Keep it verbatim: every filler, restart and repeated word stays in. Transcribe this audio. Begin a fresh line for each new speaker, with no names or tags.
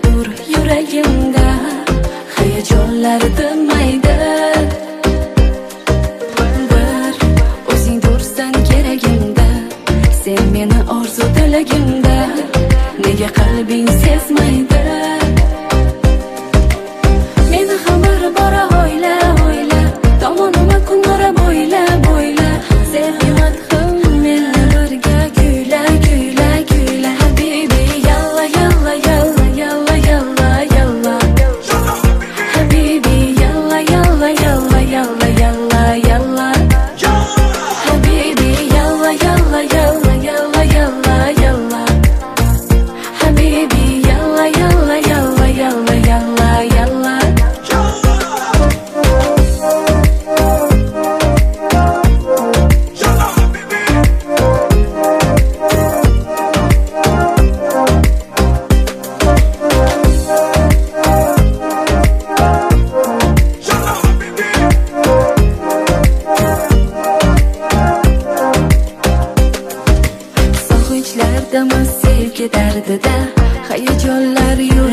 tur yuragimda, hayajonlar tinmaydi. Bir o'zing tursan keragimda, sen meni orzu tilagimda, nega qalbing sezmaydi? Meni ham bir bora o'yla, o'yla, tomonima kun nuri bo'yla, bo'yla, sevgi madhim meni birga kuyla, kuyla, kuyla. Habibi yalla, yalla, yalla, yalla, yalla, yalla. Habibi yalla, yalla, yalla, yalla, yalla, yalla. Habibi yalla, yalla, yalla, yalla, yalla, yalla. Habibi yalla, yalla, yalla, yalla, yalla, yalla. Sog'inchlardamiz sevgi dardida, hayajonlar yo'q